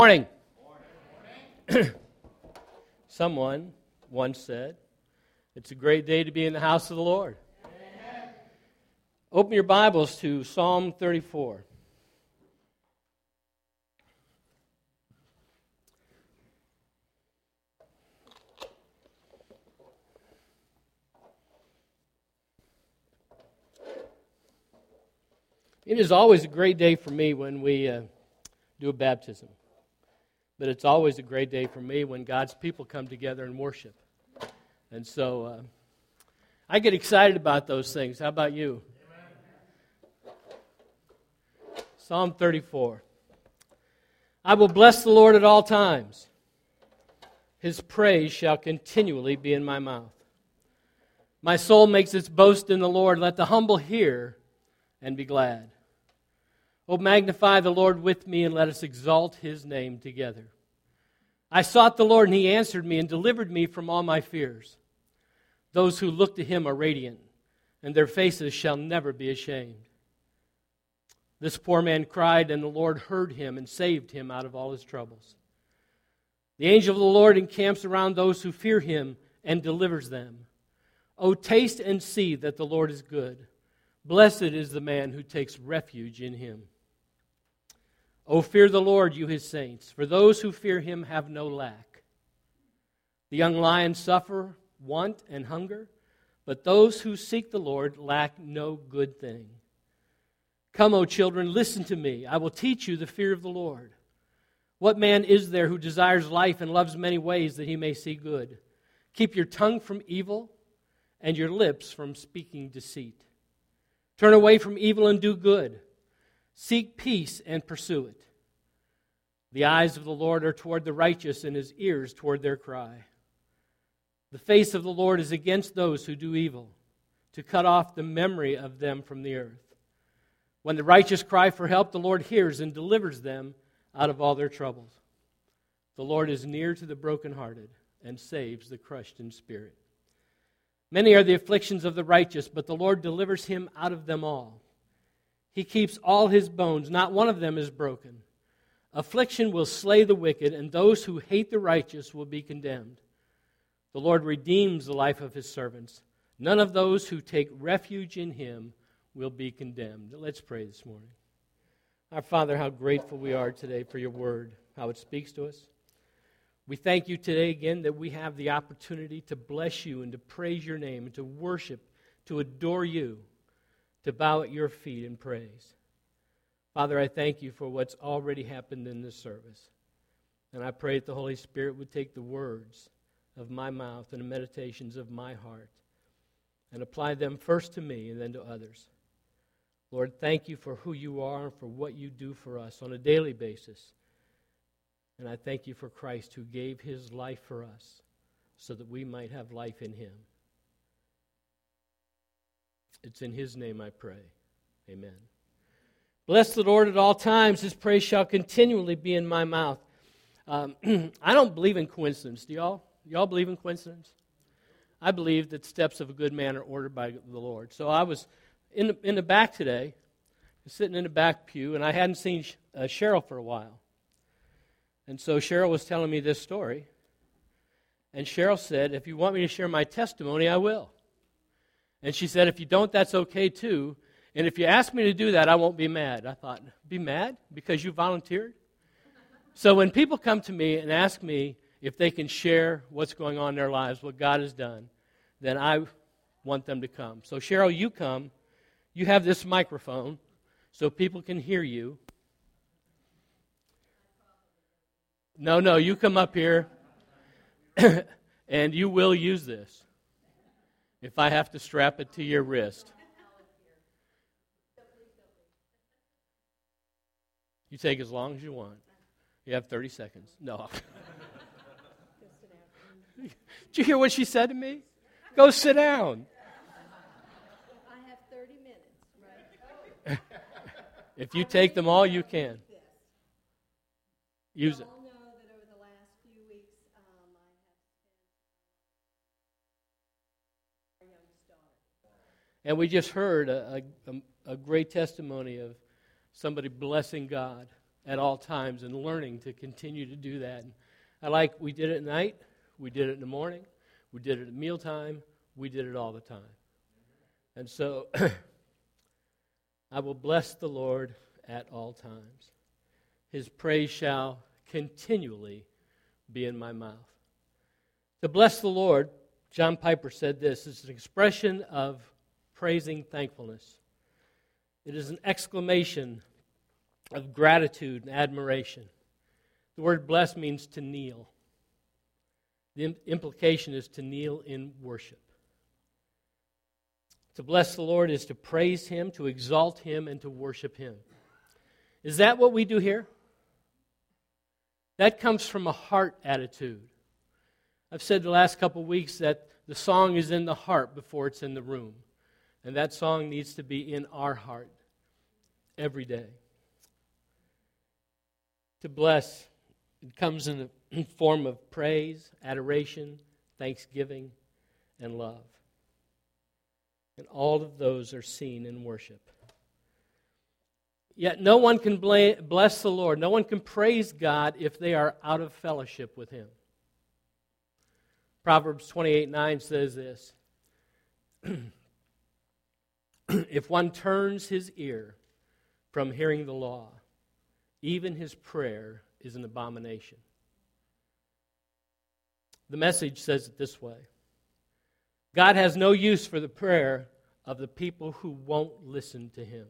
Morning. Someone once said, it's a great day to be in the house of the Lord. Amen. Open your Bibles to Psalm 34. It is always a great day for me when we do a baptism. But it's always a great day for me when God's people come together and worship. And so I get excited about those things. How about you? Amen. Psalm 34. I will bless the Lord at all times. His praise shall continually be in my mouth. My soul makes its boast in the Lord. Let the humble hear and be glad. Oh, magnify the Lord with me, and let us exalt His name together. I sought the Lord, and He answered me and delivered me from all my fears. Those who look to Him are radiant, and their faces shall never be ashamed. This poor man cried, and the Lord heard him and saved him out of all his troubles. The angel of the Lord encamps around those who fear Him and delivers them. Oh, taste and see that the Lord is good. Blessed is the man who takes refuge in Him. O fear the Lord, you His saints, for those who fear Him have no lack. The young lions suffer want and hunger, but those who seek the Lord lack no good thing. Come, O children, listen to me. I will teach you the fear of the Lord. What man is there who desires life and loves many ways that he may see good? Keep your tongue from evil and your lips from speaking deceit. Turn away from evil and do good. Seek peace and pursue it. The eyes of the Lord are toward the righteous, and His ears toward their cry. The face of the Lord is against those who do evil, to cut off the memory of them from the earth. When the righteous cry for help, the Lord hears and delivers them out of all their troubles. The Lord is near to the brokenhearted and saves the crushed in spirit. Many are the afflictions of the righteous, but the Lord delivers him out of them all. He keeps all his bones, not one of them is broken. Affliction will slay the wicked, and those who hate the righteous will be condemned. The Lord redeems the life of His servants. None of those who take refuge in Him will be condemned. Let's pray this morning. Our Father, how grateful we are today for Your Word, how it speaks to us. We thank You today again that we have the opportunity to bless You and to praise Your name and to worship, to adore You, to bow at Your feet in praise. Father, I thank You for what's already happened in this service. And I pray that the Holy Spirit would take the words of my mouth and the meditations of my heart and apply them first to me and then to others. Lord, thank You for who You are and for what You do for us on a daily basis. And I thank You for Christ who gave His life for us so that we might have life in Him. It's in His name I pray. Amen. Bless the Lord at all times. His praise shall continually be in my mouth. I don't believe in coincidence. Do y'all? Y'all believe in coincidence? I believe that steps of a good man are ordered by the Lord. So I was in the back today, sitting in the back pew, and I hadn't seen Cheryl for a while. And so Cheryl was telling me this story. And Cheryl said, if you want me to share my testimony, I will. And she said, if you don't, that's okay too. And if you ask me to do that, I won't be mad. I thought, be mad because you volunteered? So when people come to me and ask me if they can share what's going on in their lives, what God has done, then I want them to come. So Cheryl, you come. You have this microphone so people can hear you. No, you come up here and you will use this if I have to strap it to your wrist. You take as long as you want. You have 30 seconds. No. Did you hear what she said to me? Go sit down. I have 30 minutes, right? If you take them all, you can. Use it. You all know that over the last few weeks, I have spent our youngest daughter. And we just heard a great testimony of somebody blessing God at all times and learning to continue to do that. And we did it at night, we did it in the morning, we did it at mealtime, we did it all the time. And so I will bless the Lord at all times. His praise shall continually be in my mouth. To bless the Lord, John Piper said this, is an expression of praising thankfulness. It is an exclamation of gratitude and admiration. The word bless means to kneel. The implication is to kneel in worship. To bless the Lord is to praise Him, to exalt Him, and to worship Him. Is that what we do here? That comes from a heart attitude. I've said the last couple of weeks that the song is in the heart before it's in the room. And that song needs to be in our heart every day. To bless, it comes in the form of praise, adoration, thanksgiving, and love. And all of those are seen in worship. Yet no one can bless the Lord, no one can praise God if they are out of fellowship with Him. Proverbs 28:9 says this, if one turns his ear from hearing the law, even his prayer is an abomination. The Message says it this way, God has no use for the prayer of the people who won't listen to Him.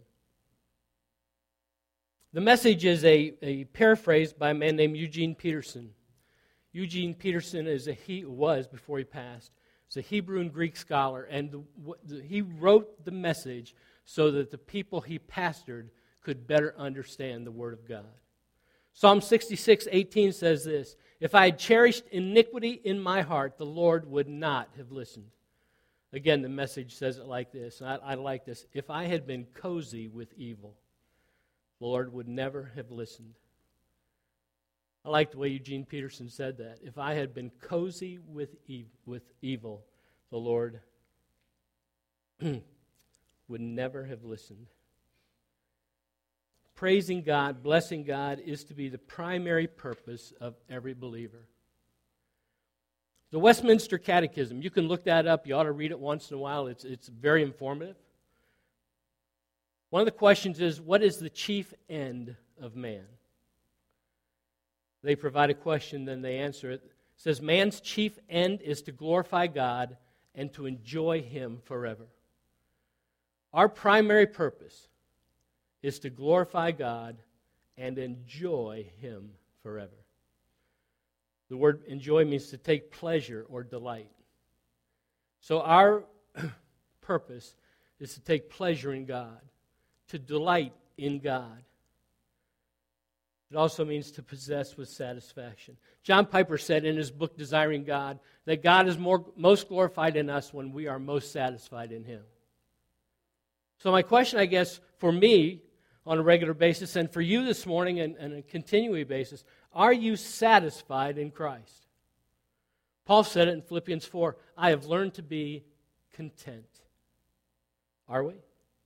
The Message is a paraphrase by a man named Eugene Peterson. Eugene Peterson was, before he passed, was a Hebrew and Greek scholar, and he wrote the Message so that the people he pastored could better understand the Word of God. Psalm 66:18 says this, if I had cherished iniquity in my heart, the Lord would not have listened. Again, the Message says it like this, and I like this, if I had been cozy with evil, the Lord would never have listened. I like the way Eugene Peterson said that. If I had been cozy with evil, the Lord would never have listened. Praising God, blessing God is to be the primary purpose of every believer. The Westminster Catechism, you can look that up. You ought to read it once in a while. It's very informative. One of the questions is, what is the chief end of man? They provide a question, then they answer it. It says, man's chief end is to glorify God and to enjoy Him forever. Our primary purpose is to glorify God and enjoy Him forever. The word enjoy means to take pleasure or delight. So our purpose is to take pleasure in God, to delight in God. It also means to possess with satisfaction. John Piper said in his book, Desiring God, that God is most glorified in us when we are most satisfied in Him. So my question, I guess, for me on a regular basis, and for you this morning and a continuing basis, are you satisfied in Christ? Paul said it in Philippians 4, I have learned to be content. Are we?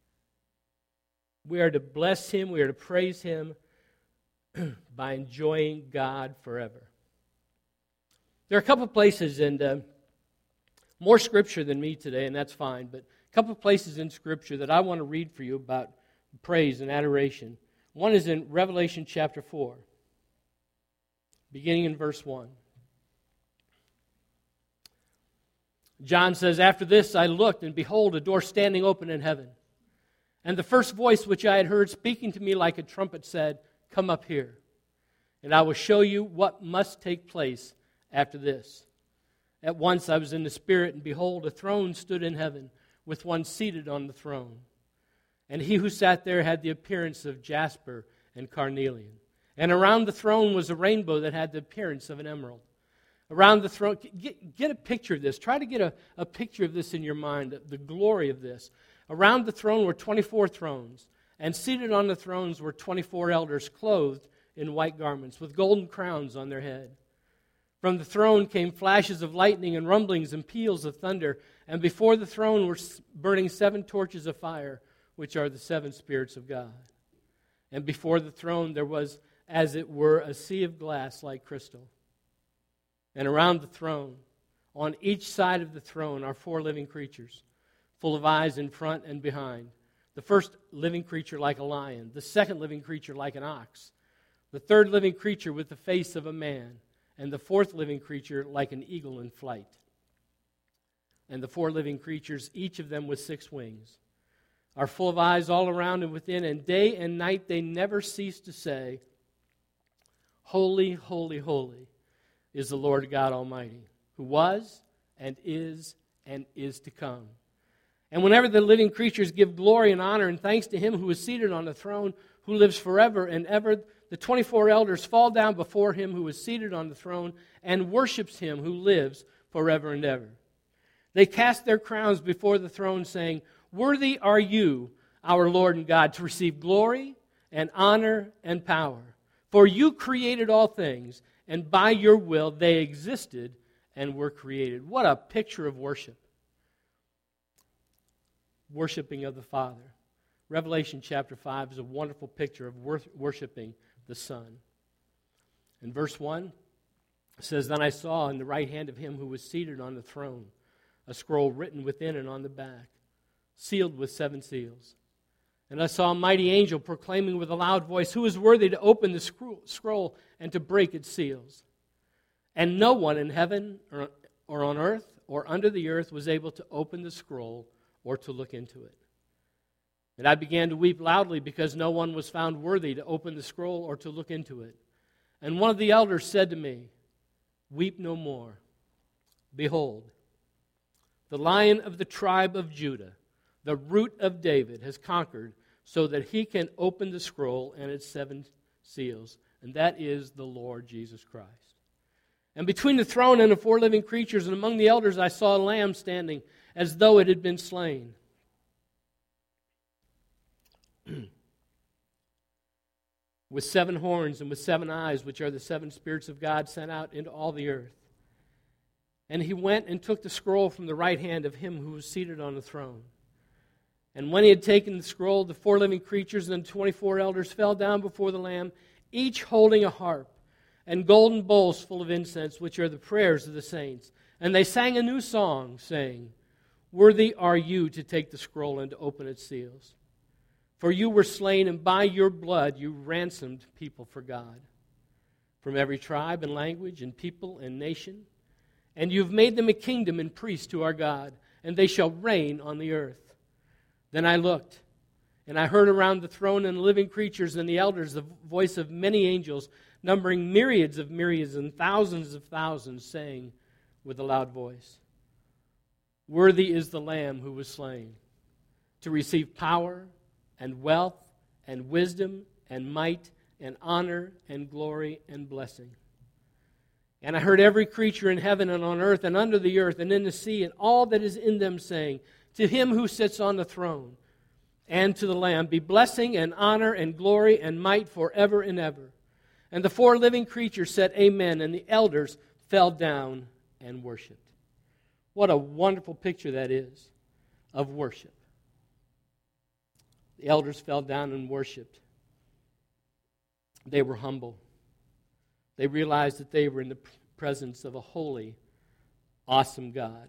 We are to bless Him, we are to praise Him, by enjoying God forever. There are a couple places, and more Scripture than me today, and that's fine, but a couple places in Scripture that I want to read for you about praise and adoration. One is in Revelation chapter 4, beginning in verse 1. John says, after this I looked, and behold, a door standing open in heaven. And the first voice which I had heard speaking to me like a trumpet said, come up here, and I will show you what must take place after this. At once I was in the Spirit, and behold, a throne stood in heaven, with one seated on the throne. And he who sat there had the appearance of jasper and carnelian. And around the throne was a rainbow that had the appearance of an emerald. Around the throne, get a picture of this. Try to get a picture of this in your mind, the glory of this. Around the throne were 24 thrones. And seated on the thrones were 24 elders clothed in white garments with golden crowns on their head. From the throne came flashes of lightning and rumblings and peals of thunder. And before the throne were burning 7 torches of fire, which are the 7 spirits of God. And before the throne there was as it were a sea of glass like crystal. And around the throne, on each side of the throne, are 4 living creatures, full of eyes in front and behind. The first living creature like a lion, the second living creature like an ox, the third living creature with the face of a man, and the fourth living creature like an eagle in flight. And the 4 living creatures, each of them with 6 wings, are full of eyes all around and within, and day and night they never cease to say, Holy, holy, holy is the Lord God Almighty, who was and is to come. And whenever the living creatures give glory and honor and thanks to Him who is seated on the throne, who lives forever and ever, the 24 elders fall down before Him who is seated on the throne and worships Him who lives forever and ever. They cast their crowns before the throne, saying, Worthy are you, our Lord and God, to receive glory and honor and power. For you created all things, and by your will they existed and were created. What a picture of worship. Worshiping of the Father. Revelation chapter 5 is a wonderful picture of worshiping the Son. In verse 1, it says, Then I saw in the right hand of Him who was seated on the throne a scroll written within and on the back, sealed with 7 seals. And I saw a mighty angel proclaiming with a loud voice, Who is worthy to open the scroll and to break its seals? And no one in heaven or on earth or under the earth was able to open the scroll or to look into it. And I began to weep loudly because no one was found worthy to open the scroll or to look into it. And one of the elders said to me, Weep no more. Behold, the Lion of the tribe of Judah, the Root of David, has conquered so that He can open the scroll and its 7 seals. And that is the Lord Jesus Christ. And between the throne and the 4 living creatures and among the elders I saw a lamb standing as though it had been slain. With 7 horns and with 7 eyes, which are the 7 spirits of God sent out into all the earth. And He went and took the scroll from the right hand of Him who was seated on the throne. And when He had taken the scroll, the 4 living creatures and the 24 elders fell down before the Lamb, each holding a harp and golden bowls full of incense, which are the prayers of the saints. And they sang a new song, saying, Worthy are you to take the scroll and to open its seals. For you were slain, and by your blood you ransomed people for God, from every tribe and language and people and nation. And you have made them a kingdom and priests to our God, and they shall reign on the earth. Then I looked, and I heard around the throne and the living creatures and the elders the voice of many angels, numbering myriads of myriads and thousands of thousands, saying with a loud voice, Worthy is the Lamb who was slain, to receive power and wealth and wisdom and might and honor and glory and blessing. And I heard every creature in heaven and on earth and under the earth and in the sea and all that is in them saying, To Him who sits on the throne and to the Lamb be blessing and honor and glory and might forever and ever. And the 4 living creatures said, Amen, and the elders fell down and worshipped. What a wonderful picture that is of worship. The elders fell down and worshipped. They were humble. They realized that they were in the presence of a holy, awesome God.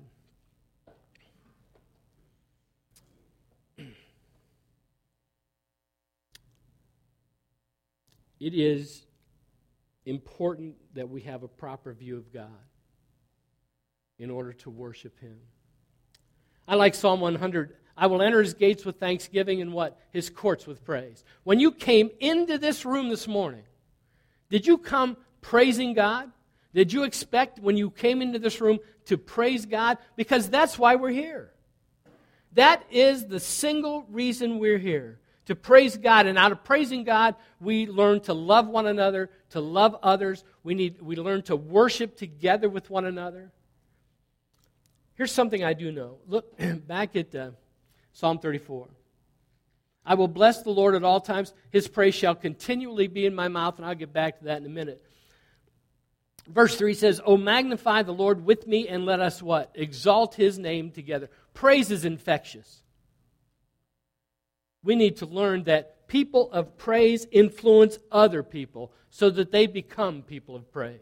It is important that we have a proper view of God in order to worship Him. I like Psalm 100. I will enter His gates with thanksgiving and what? His courts with praise. When you came into this room this morning, did you come praising God? Did you expect when you came into this room to praise God? Because that's why we're here. That is the single reason we're here, to praise God. And out of praising God, we learn to love one another, to love others. We learn to worship together with one another. Here's something I do know. Look back at Psalm 34. I will bless the Lord at all times. His praise shall continually be in my mouth, and I'll get back to that in a minute. Verse 3 says, Oh, magnify the Lord with me, and let us what? Exalt His name together. Praise is infectious. We need to learn that people of praise influence other people so that they become people of praise.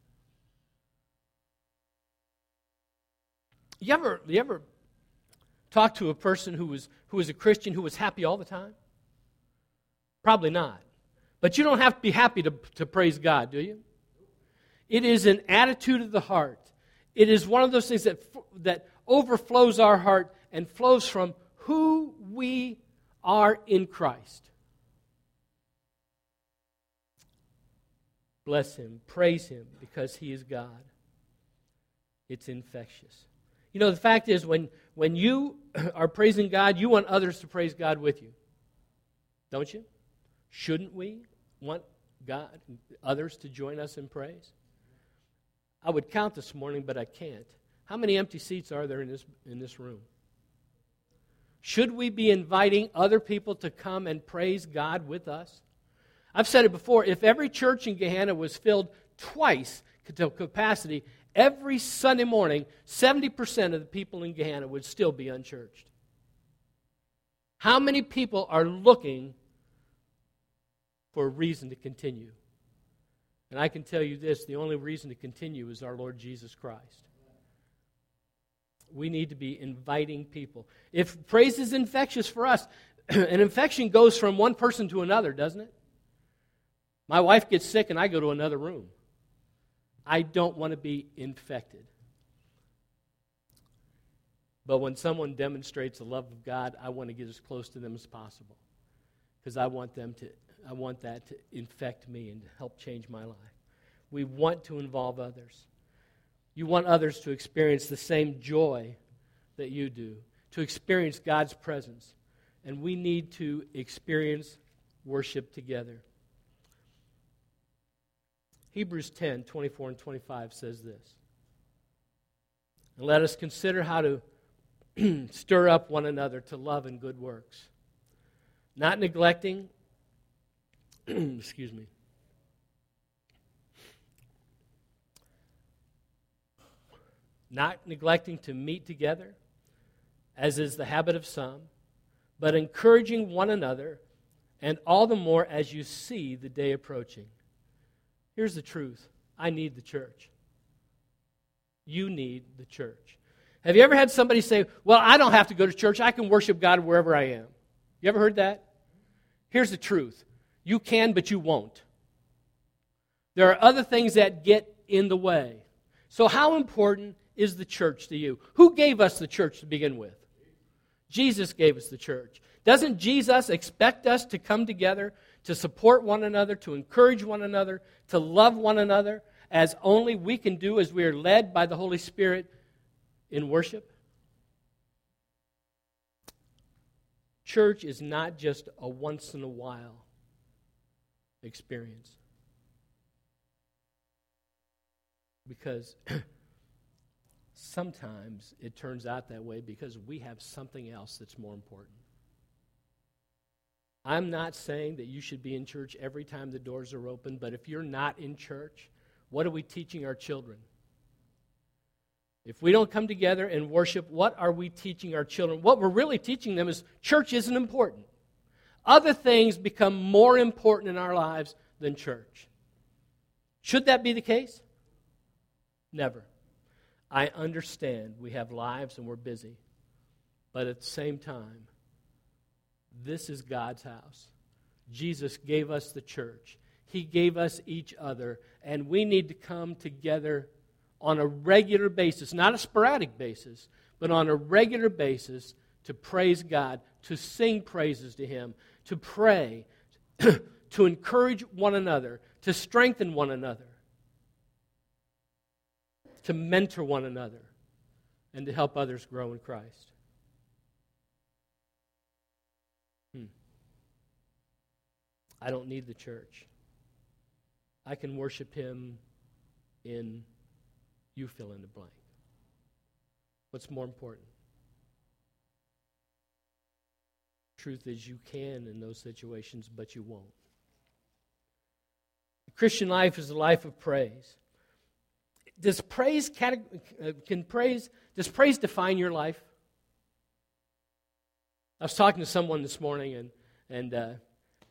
You ever talk to a person who was a Christian who was happy all the time? Probably not. But you don't have to be happy to praise God, do you? It is an attitude of the heart. It is one of those things that overflows our heart and flows from who we are in Christ. Bless Him, praise Him, because He is God. It's infectious. You know, the fact is, when you are praising God, you want others to praise God with you. Don't you? Shouldn't we want God, others to join us in praise? I would count this morning, but I can't. How many empty seats are there in this room? Should we be inviting other people to come and praise God with us? I've said it before, if every church in Gahanna was filled twice to capacity, every Sunday morning, 70% of the people in Gahanna would still be unchurched. How many people are looking for a reason to continue? And I can tell you this, the only reason to continue is our Lord Jesus Christ. We need to be inviting people. If praise is infectious for us, an infection goes from one person to another, doesn't it? My wife gets sick and I go to another room. I don't want to be infected. But when someone demonstrates the love of God, I want to get as close to them as possible. Because I want that to infect me and to help change my life. We want to involve others. You want others to experience the same joy that you do, to experience God's presence. And we need to experience worship together. Hebrews 10, 24 and 25 says this. And let us consider how to stir up one another to love and good works, not neglecting, excuse me, not neglecting to meet together, as is the habit of some, but encouraging one another, and all the more as you see the day approaching. Here's the truth. I need the church. You need the church. Have you ever had somebody say, well, I don't have to go to church. I can worship God wherever I am. You ever heard that? Here's the truth. You can, but you won't. There are other things that get in the way. So how important is the church to you? Who gave us the church to begin with? Jesus gave us the church. Doesn't Jesus expect us to come together, to support one another, to encourage one another, to love one another, as only we can do as we are led by the Holy Spirit in worship? Church is not just a once-in-a-while experience. Because sometimes it turns out that way because we have something else that's more important. I'm not saying that you should be in church every time the doors are open, but if you're not in church, what are we teaching our children? If we don't come together and worship, what are we teaching our children? What we're really teaching them is church isn't important. Other things become more important in our lives than church. Should that be the case? Never. I understand we have lives and we're busy. But at the same time, this is God's house. Jesus gave us the church. He gave us each other. And we need to come together on a regular basis, not a sporadic basis, but on a regular basis to praise God, to sing praises to Him, to pray, to encourage one another, to strengthen one another, to mentor one another, and to help others grow in Christ. I don't need the church. I can worship Him in, you fill in the blank. What's more important? Truth is, you can in those situations, but you won't. The Christian life is a life of praise. Does praise define your life? I was talking to someone this morning, and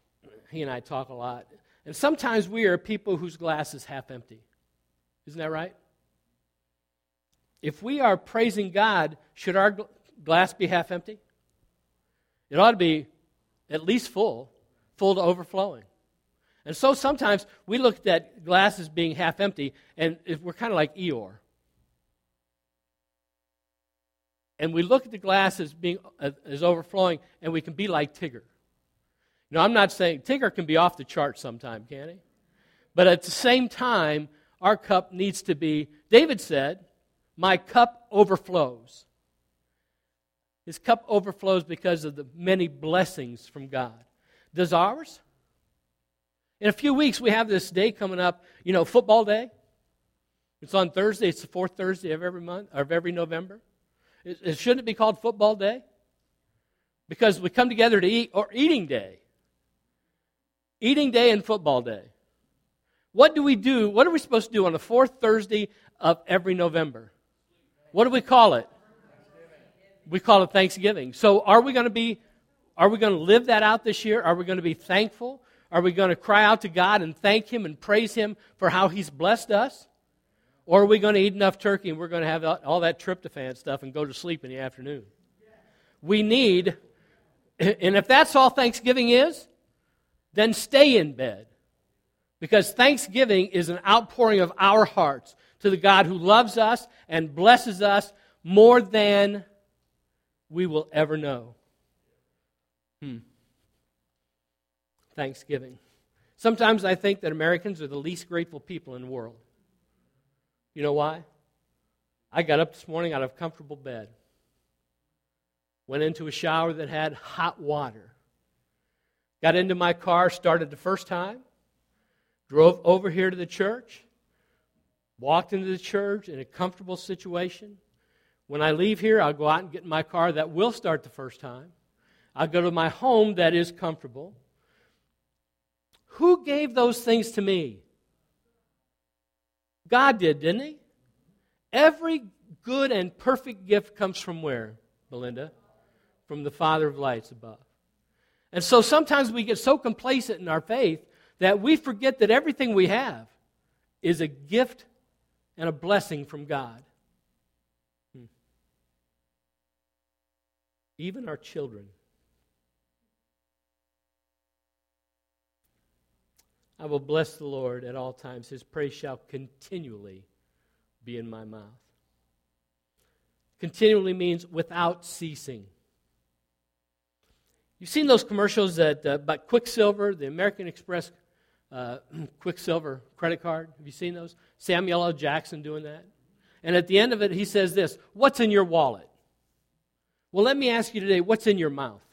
he and I talk a lot. And sometimes we are people whose glass is half empty. Isn't that right? If we are praising God, should our glass be half empty? It ought to be at least full to overflowing. And so sometimes we look at glasses being half empty, and we're kind of like Eeyore. And we look at the glass as overflowing, and we can be like Tigger. Now, I'm not saying Tigger can be off the chart sometime, can he? But at the same time, our cup needs to be, David said, my cup overflows. His cup overflows because of the many blessings from God. Does ours? In a few weeks, we have this day coming up, football day. It's on Thursday. It's the fourth Thursday of every month, or of every November. Shouldn't it be called football day? Because we come together to eat, or eating day. Eating day and football day. What do we do? What are we supposed to do on the fourth Thursday of every November? What do we call it? We call it Thanksgiving. So are we going to live that out this year? Are we going to be thankful? Are we going to cry out to God and thank Him and praise Him for how He's blessed us? Or are we going to eat enough turkey and we're going to have all that tryptophan stuff and go to sleep in the afternoon? We need, and if that's all Thanksgiving is, then stay in bed. Because Thanksgiving is an outpouring of our hearts to the God who loves us and blesses us more than we will ever know. Thanksgiving. Sometimes I think that Americans are the least grateful people in the world. You know why? I got up this morning out of a comfortable bed, went into a shower that had hot water, got into my car, started the first time, drove over here to the church, walked into the church in a comfortable situation. When I leave here, I'll go out and get in my car that will start the first time. I'll go to my home that is comfortable. Who gave those things to me? God did, didn't He? Every good and perfect gift comes from where, Belinda? From the Father of lights above. And so sometimes we get so complacent in our faith that we forget that everything we have is a gift and a blessing from God. Even our children. I will bless the Lord at all times. His praise shall continually be in my mouth. Continually means without ceasing. You've seen those commercials about Quicksilver, the American Express Quicksilver credit card. Have you seen those? Samuel L. Jackson doing that. And at the end of it, he says this, what's in your wallet? Well, let me ask you today, what's in your mouth?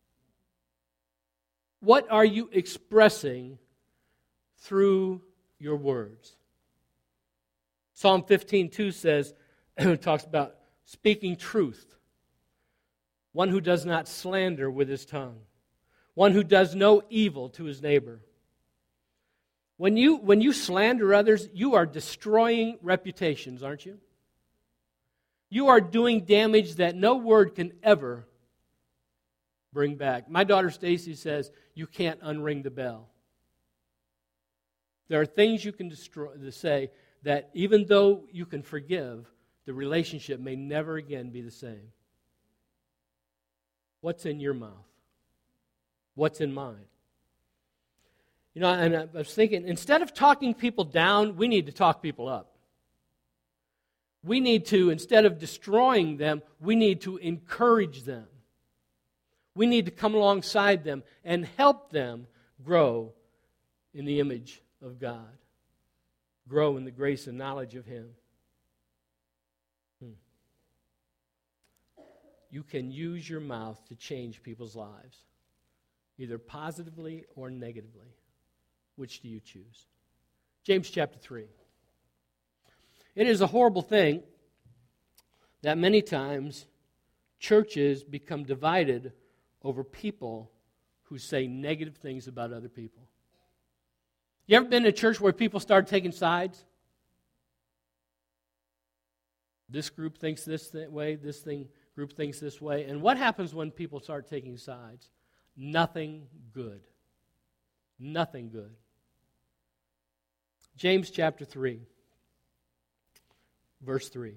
What are you expressing through your words? Psalm 15:2 says, it talks about speaking truth. One who does not slander with his tongue. One who does no evil to his neighbor. When you slander others, you are destroying reputations, aren't you? You are doing damage that no word can ever bring back. My daughter Stacy says, you can't unring the bell. There are things you can say that even though you can forgive, the relationship may never again be the same. What's in your mouth? What's in mine? You know, and I was thinking, instead of talking people down, we need to talk people up. We need to, instead of destroying them, we need to encourage them. We need to come alongside them and help them grow in the image of God. Grow in the grace and knowledge of Him. You can use your mouth to change people's lives, either positively or negatively. Which do you choose? James chapter 3. It is a horrible thing that many times churches become divided over people who say negative things about other people. You ever been to a church where people start taking sides? This group thinks this way, group thinks this way. And what happens when people start taking sides? Nothing good. Nothing good. James chapter 3, verse 3.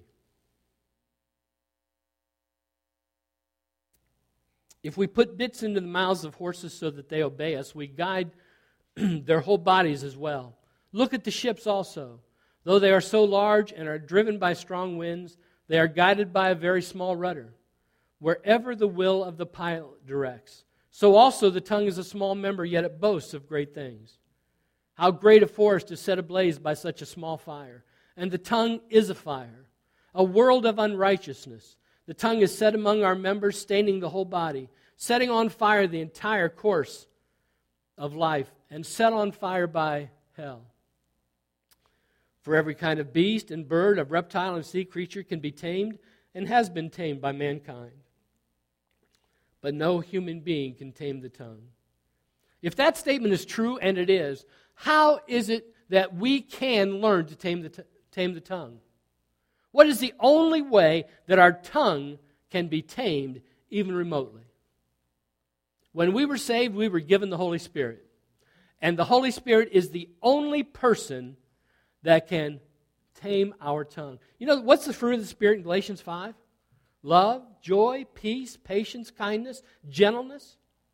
If we put bits into the mouths of horses so that they obey us, we guide their whole bodies as well. Look at the ships also. Though they are so large and are driven by strong winds, they are guided by a very small rudder, wherever the will of the pilot directs. So also the tongue is a small member, yet it boasts of great things. How great a forest is set ablaze by such a small fire. And the tongue is a fire, a world of unrighteousness. The tongue is set among our members, staining the whole body, setting on fire the entire course of life, and set on fire by hell. For every kind of beast and bird, of reptile and sea creature can be tamed and has been tamed by mankind. But no human being can tame the tongue. If that statement is true, and it is, how is it that we can learn to tame the tongue? What is the only way that our tongue can be tamed, even remotely? When we were saved, we were given the Holy Spirit. And the Holy Spirit is the only person that can tame our tongue. You know, what's the fruit of the Spirit in Galatians 5? Love, joy, peace, patience, kindness, gentleness.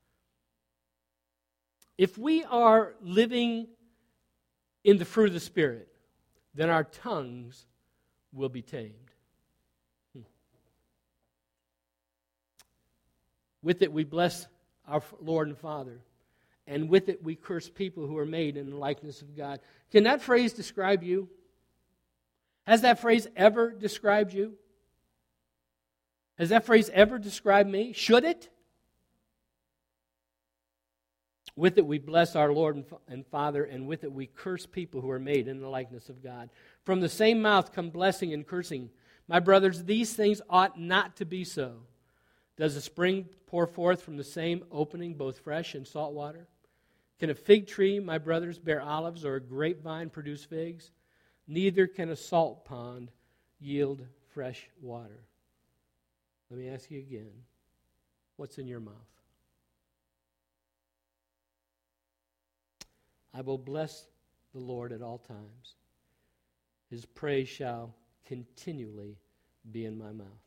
If we are living in the fruit of the Spirit, then our tongues will be tamed. With it we bless our Lord and Father, and with it we curse people who are made in the likeness of God. Can that phrase describe you? Has that phrase ever described you? Has that phrase ever described me? Should it? With it we bless our Lord and Father, and with it we curse people who are made in the likeness of God. From the same mouth come blessing and cursing. My brothers, these things ought not to be so. Does a spring pour forth from the same opening both fresh and salt water? Can a fig tree, my brothers, bear olives, or a grapevine produce figs? Neither can a salt pond yield fresh water. Let me ask you again, what's in your mouth? I will bless the Lord at all times. His praise shall continually be in my mouth.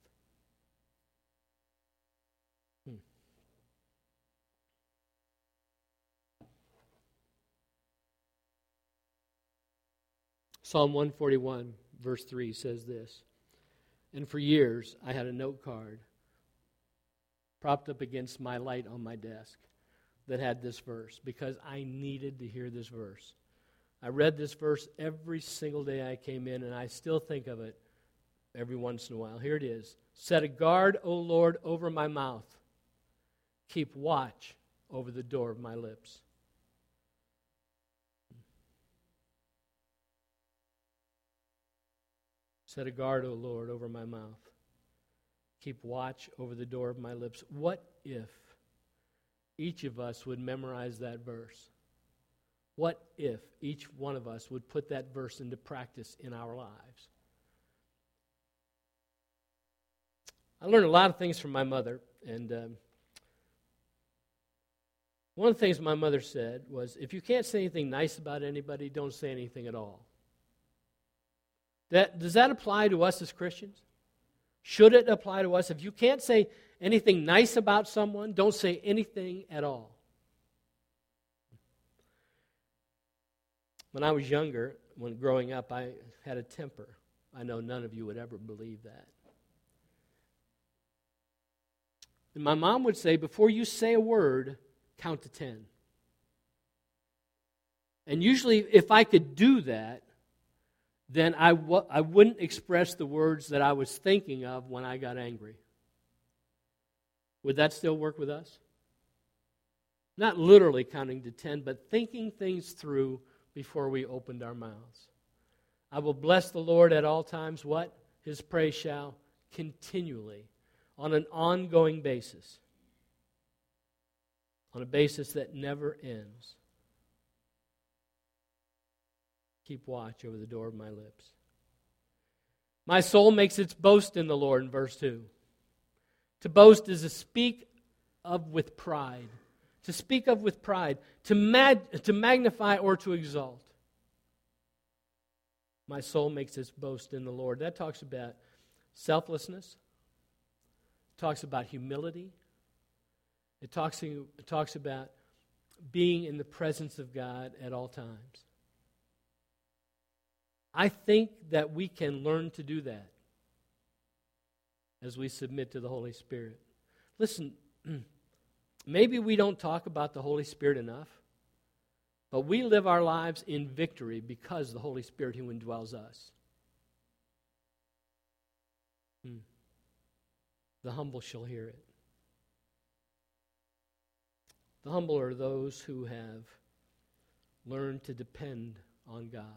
Psalm 141, verse 3 says this, and for years I had a note card propped up against my light on my desk that had this verse because I needed to hear this verse. I read this verse every single day I came in, and I still think of it every once in a while. Here it is. Set a guard, O Lord, over my mouth. Keep watch over the door of my lips. Set a guard, O Lord, over my mouth. Keep watch over the door of my lips. What if each of us would memorize that verse? What if each one of us would put that verse into practice in our lives? I learned a lot of things from my mother, and one of the things my mother said was, if you can't say anything nice about anybody, don't say anything at all. Does that apply to us as Christians? Should it apply to us? If you can't say anything nice about someone, don't say anything at all. When I was younger, when growing up, I had a temper. I know none of you would ever believe that. And my mom would say, before you say a word, count to 10. And usually, if I could do that, then I wouldn't express the words that I was thinking of when I got angry. Would that still work with us? Not literally counting to 10, but thinking things through before we opened our mouths. I will bless the Lord at all times. What? His praise shall continually, on an ongoing basis, on a basis that never ends. Keep watch over the door of my lips. My soul makes its boast in the Lord, in verse 2. To boast is to speak of with pride, to speak of with pride, to magnify or to exalt. My soul makes its boast in the Lord. That talks about selflessness. It talks about humility. It talks about being in the presence of God at all times. I think that we can learn to do that as we submit to the Holy Spirit. Listen, maybe we don't talk about the Holy Spirit enough, but we live our lives in victory because of the Holy Spirit who indwells us. The humble shall hear it. The humble are those who have learned to depend on God.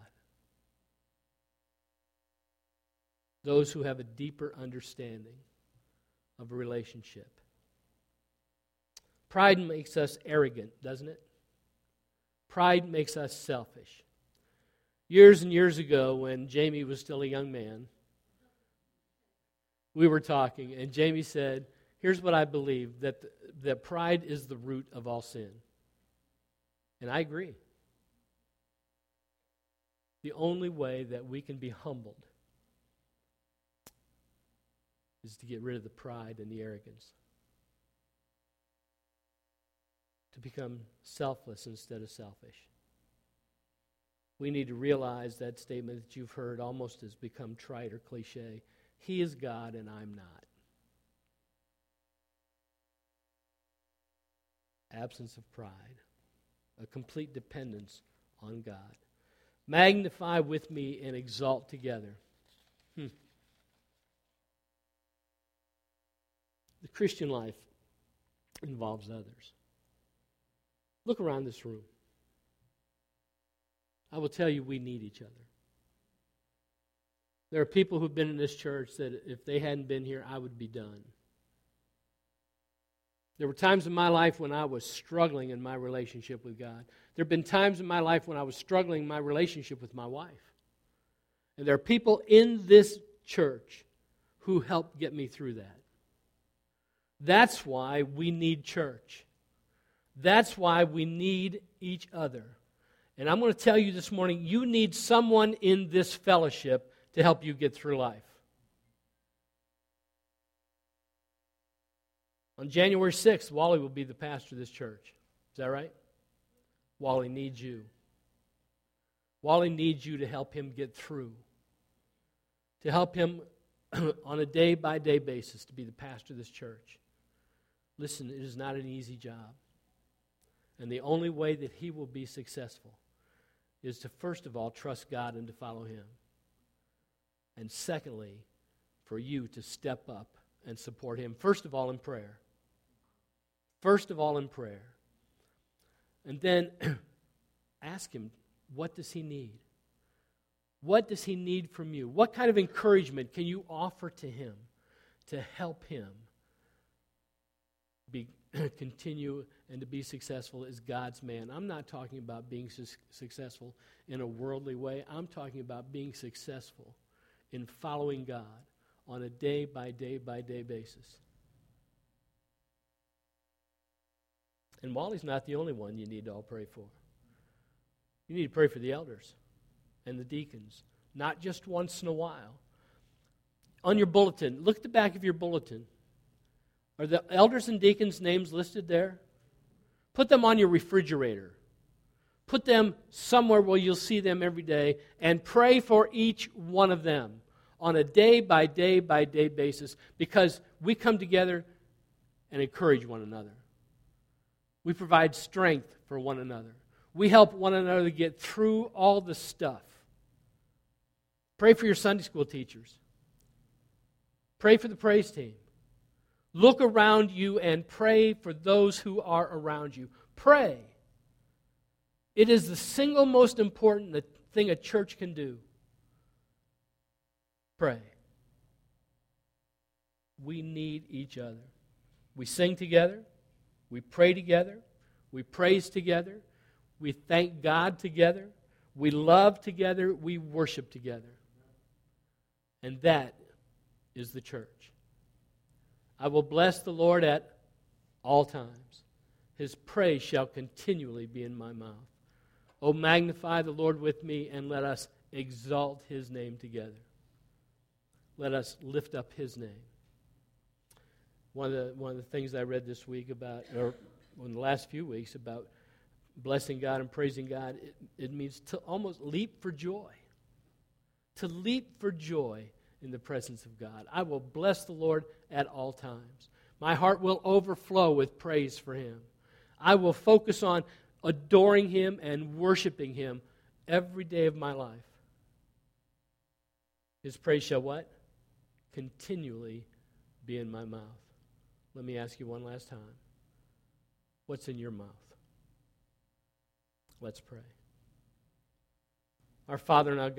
Those who have a deeper understanding of a relationship. Pride makes us arrogant, doesn't it? Pride makes us selfish. Years and years ago, when Jamie was still a young man, we were talking, and Jamie said, here's what I believe, that pride is the root of all sin. And I agree. The only way that we can be humbled is to get rid of the pride and the arrogance. To become selfless instead of selfish. We need to realize that statement that you've heard almost has become trite or cliche. He is God and I'm not. Absence of pride. A complete dependence on God. Magnify with me and exalt together. The Christian life involves others. Look around this room. I will tell you we need each other. There are people who've been in this church that if they hadn't been here, I would be done. There were times in my life when I was struggling in my relationship with God. There have been times in my life when I was struggling in my relationship with my wife. And there are people in this church who helped get me through that. That's why we need church. That's why we need each other. And I'm going to tell you this morning, you need someone in this fellowship to help you get through life. On January 6th, Wally will be the pastor of this church. Is that right? Wally needs you. Wally needs you to help him get through. To help him on a day-by-day basis to be the pastor of this church. Listen, it is not an easy job. And the only way that he will be successful is to, first of all, trust God and to follow him. And secondly, for you to step up and support him, first of all in prayer. First of all in prayer. And then ask him, what does he need? What does he need from you? What kind of encouragement can you offer to him to help him continue and to be successful as God's man? I'm not talking about being successful in a worldly way. I'm talking about being successful in following God on a day-by-day basis. And Wally's not the only one you need to all pray for. You need to pray for the elders and the deacons, not just once in a while. On your bulletin, look at the back of your bulletin. Are the elders and deacons' names listed there? Put them on your refrigerator. Put them somewhere where you'll see them every day and pray for each one of them on a day-by-day basis because we come together and encourage one another. We provide strength for one another. We help one another get through all the stuff. Pray for your Sunday school teachers. Pray for the praise team. Look around you and pray for those who are around you. Pray. It is the single most important thing a church can do. Pray. We need each other. We sing together. We pray together. We praise together. We thank God together. We love together. We worship together. And that is the church. I will bless the Lord at all times. His praise shall continually be in my mouth. O magnify the Lord with me, and let us exalt His name together. Let us lift up His name. One of the things I read this week about, or in the last few weeks, about blessing God and praising God, it means to almost leap for joy. To leap for joy in the presence of God. I will bless the Lord at all times. My heart will overflow with praise for Him. I will focus on adoring Him and worshiping Him every day of my life. His praise shall what? Continually be in my mouth. Let me ask you one last time. What's in your mouth? Let's pray. Our Father and our God,